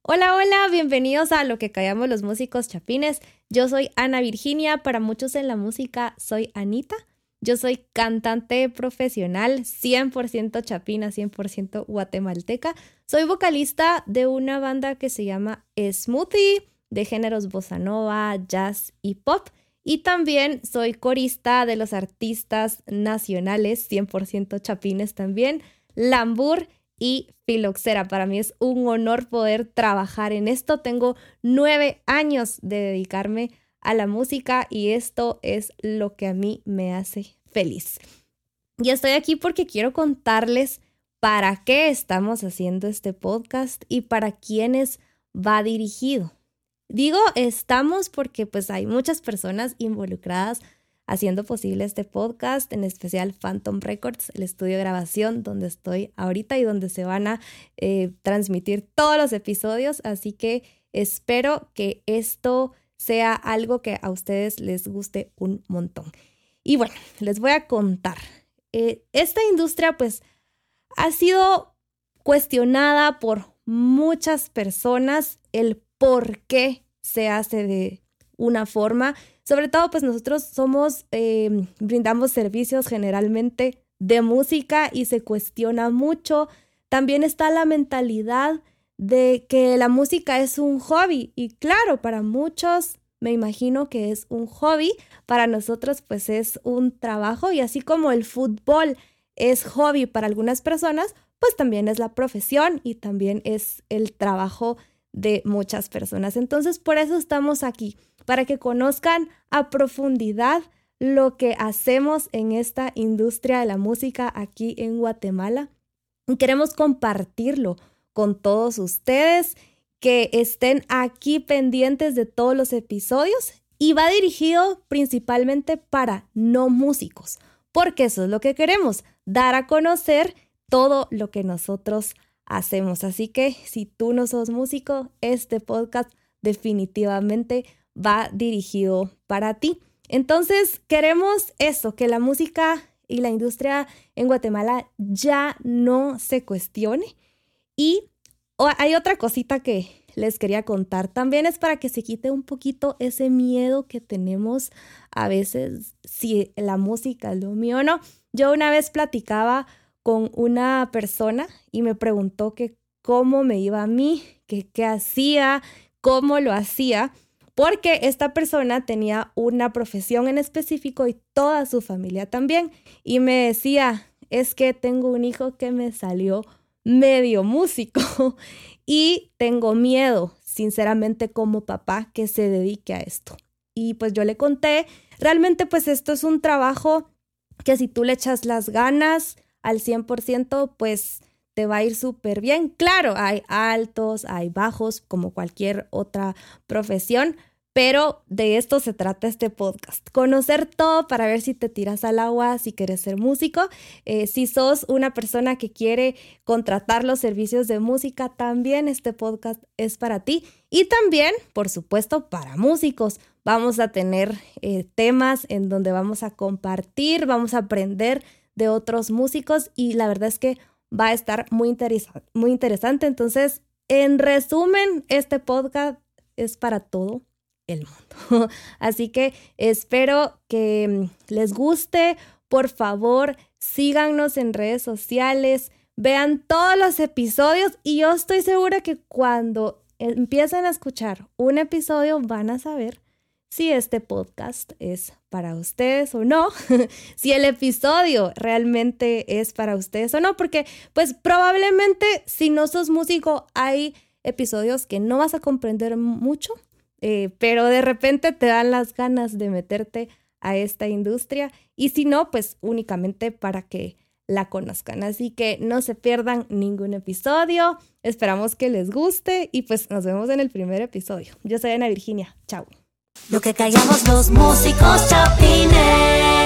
Hola, hola, bienvenidos a Lo que callamos los músicos chapines. Yo soy Ana Virginia, para muchos en la música soy Anita. Yo soy cantante profesional, 100% chapina, 100% guatemalteca. Soy vocalista de una banda que se llama Smoothie, de géneros bossa nova, jazz y pop. Y también soy corista de los artistas nacionales, 100% chapines también, Lambur y Filoxera. Para mí es un honor poder trabajar en esto. Tengo 9 años de dedicarme a la música y esto es lo que a mí me hace feliz. Y estoy aquí porque quiero contarles para qué estamos haciendo este podcast y para quiénes va dirigido. Digo estamos porque pues hay muchas personas involucradas haciendo posible este podcast, en especial Phantom Records, el estudio de grabación donde estoy ahorita y donde se van a transmitir todos los episodios. Así que espero que esto sea algo que a ustedes les guste un montón. Y bueno, les voy a contar. Esta industria pues ha sido cuestionada por muchas personas el por qué se hace de una forma. Sobre todo, pues nosotros brindamos servicios generalmente de música y se cuestiona mucho. También está la mentalidad de que la música es un hobby. Y claro, para muchos me imagino que es un hobby. Para nosotros, pues es un trabajo. Y así como el fútbol es hobby para algunas personas, pues también es la profesión y también es el trabajo de muchas personas. Entonces, por eso estamos aquí, para que conozcan a profundidad lo que hacemos en esta industria de la música aquí en Guatemala. Y queremos compartirlo con todos ustedes, que estén aquí pendientes de todos los episodios, y va dirigido principalmente para no músicos, porque eso es lo que queremos, dar a conocer todo lo que nosotros hacemos. Así que si tú no sos músico, este podcast definitivamente va dirigido para ti. Entonces queremos eso, que la música y la industria en Guatemala ya no se cuestione. Y hay otra cosita que les quería contar. También es para que se quite un poquito ese miedo que tenemos a veces si la música es lo mío o no. Yo una vez platicaba con una persona y me preguntó que cómo me iba a mí, que qué hacía, cómo lo hacía, porque esta persona tenía una profesión en específico y toda su familia también. Y me decía, es que tengo un hijo que me salió medio músico y tengo miedo, sinceramente, como papá, que se dedique a esto. Y pues yo le conté, realmente pues esto es un trabajo que si tú le echas las ganas al 100%, pues te va a ir súper bien. Claro, hay altos, hay bajos, como cualquier otra profesión, pero de esto se trata este podcast. Conocer todo para ver si te tiras al agua, si quieres ser músico. Si sos una persona que quiere contratar los servicios de música, también este podcast es para ti. Y también, por supuesto, para músicos. Vamos a tener temas en donde vamos a compartir, vamos a aprender de otros músicos y la verdad es que va a estar muy interesante. Entonces, en resumen, este podcast es para todo el mundo. Así que espero que les guste. Por favor, síganos en redes sociales, vean todos los episodios y yo estoy segura que cuando empiecen a escuchar un episodio van a saber si este podcast es para ustedes o no, si el episodio realmente es para ustedes o no, porque pues probablemente si no sos músico hay episodios que no vas a comprender mucho, pero de repente te dan las ganas de meterte a esta industria y si no, pues únicamente para que la conozcan. Así que no se pierdan ningún episodio, esperamos que les guste y pues nos vemos en el primer episodio. Yo soy Ana Virginia, chao. Lo que callamos los músicos chapines.